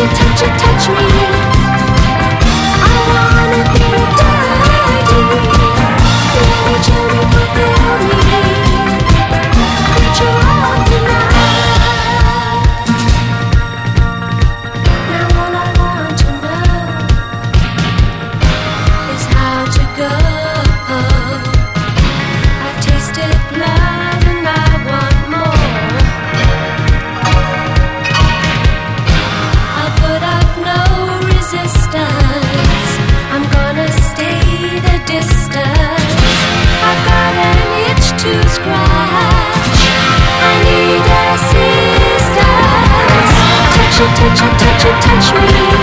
touch me. I wanna be dirty. Let me tell you what they'll need. Put you on tonight. Now all I want to know is how to go. I've tasted blood and I want more. I'll put up no resistance. I'm gonna stay the distance. I've got an itch to scratch. I need assistance. Touch it, touch it, touch it, touch me.